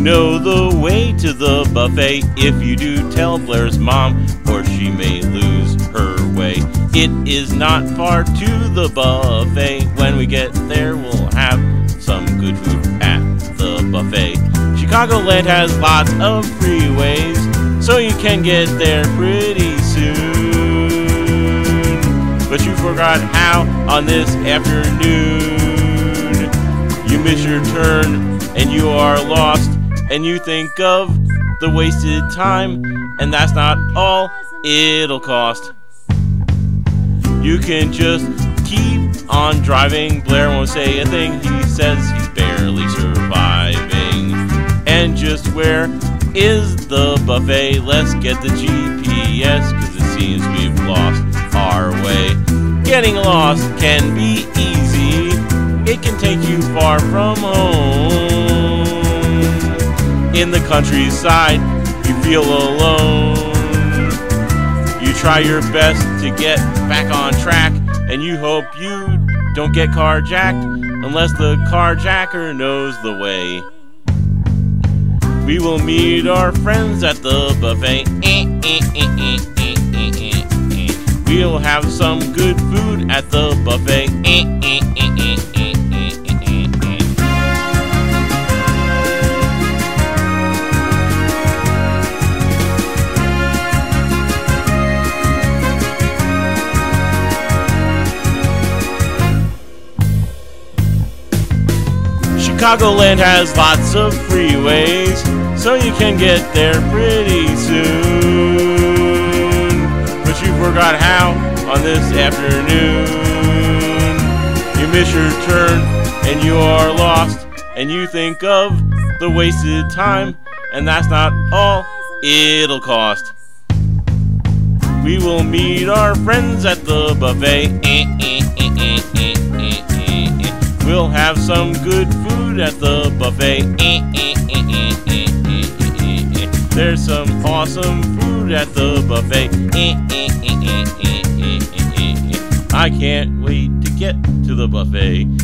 know the way to the buffet. If you do, tell Blair's mom, or she may lose her way. It is not far to the buffet. When we get there, we'll have some good food at the buffet. Chicagoland has lots of freeways, so you can get there pretty soon. But you forgot how on this afternoon. You miss your turn and you are lost, and you think of the wasted time, and that's not all it'll cost. You can just keep on driving. Blair won't say a thing. He says he's barely surviving. And just where is the buffet? Let's get the GPS, cause it seems we've lost our way. Getting lost can be easy. It can take you far from home. In the countryside, you feel alone. You try your best to get back on track, and you hope you don't get carjacked unless the carjacker knows the way. We will meet our friends at the buffet. We'll have some good food at the buffet. Chicagoland has lots of freeways, so you can get there pretty soon. But you forgot how on this afternoon. You miss your turn and you are lost, and you think of the wasted time, and that's not all it'll cost. We will meet our friends at the buffet. We'll have some good food at the buffet. There's some awesome food at the buffet. I can't wait to get to the buffet.